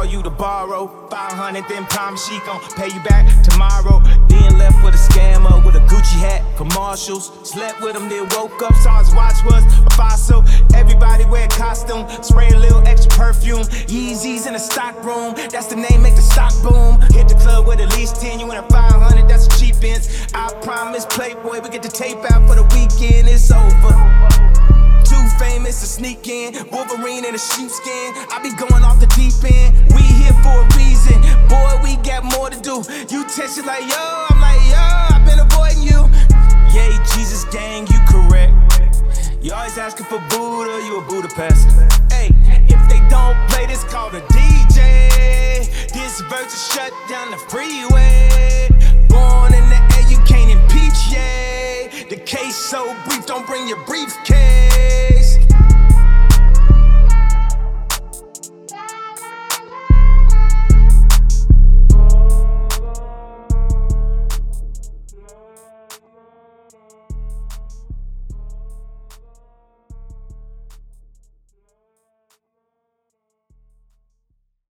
you to borrow 500, then promise she gon' pay you back tomorrow. Then left with a scammer with a Gucci hat for Marshalls. Slept with him, then woke up, saw his watch was a fossil. Everybody wear a costume, spray a little extra perfume. Yeezys in the stock room, that's the name, make the stock boom. Hit the club with at least 10, you in a 500, that's a cheap ends. I promise, Playboy, we get the tape out for the weekend, it's over. Too famous to sneak in, Wolverine in a sheepskin. I be going off the deep end. We here for a reason, boy. We got more to do. You text it like yo, I'm like yo. I've been avoiding you. Yay, Jesus gang, you correct. You always asking for Buddha, you a Budapest. Hey, if they don't play this, call the DJ. This verse shut down the freeway. Born in the air, you can't impeach. Yeah, the case so brief, don't bring your briefcase.